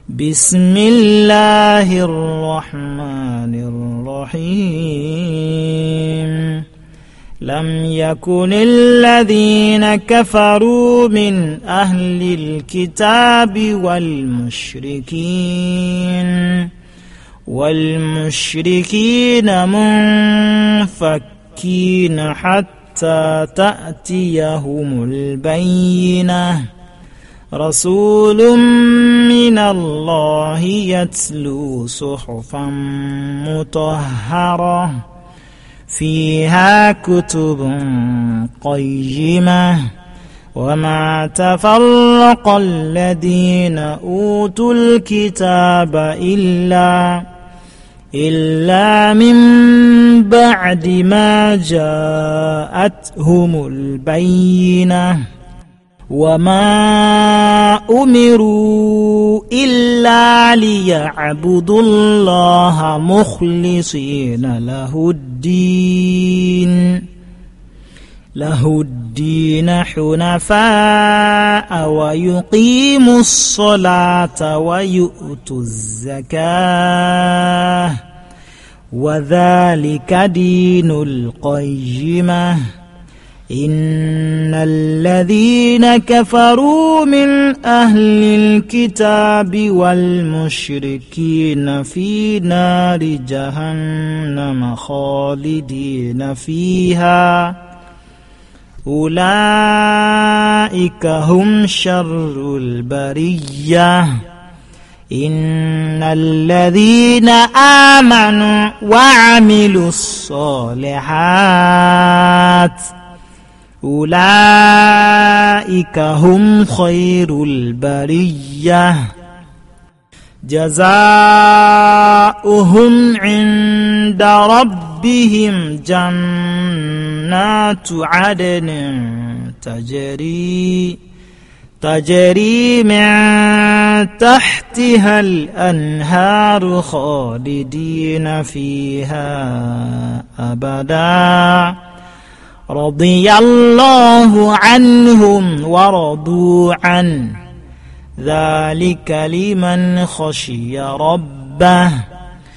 بسم الله الرحمن الرحيم لم يكن الذين كفروا من أهل الكتاب والمشركين منفكين حتى تأتيهم البينة رسول من الله يتلو صحفا مطهرة فيها كتب قيمة وما تفرق الذين أوتوا الكتاب إلا من بعد ما جاءتهم البينة وما أمروا إلا ليعبدوا الله مخلصين له الدين حنفاء ويقيموا الصلاة ويؤتوا الزكاة وذلك دين القيمة إن الذين كفروا من أهل الكتاب والمشركين في نار جهنم خالدين فيها أولئك هم شر البرية إن الذين آمنوا وعملوا الصالحات أولئك هم خير البرية جزاؤهم عند ربهم جنات عدن تجري من تحتها الأنهار خالدين فيها أبدا رضي الله عنهم ورضوا عنه ذلك لمن خشي ربه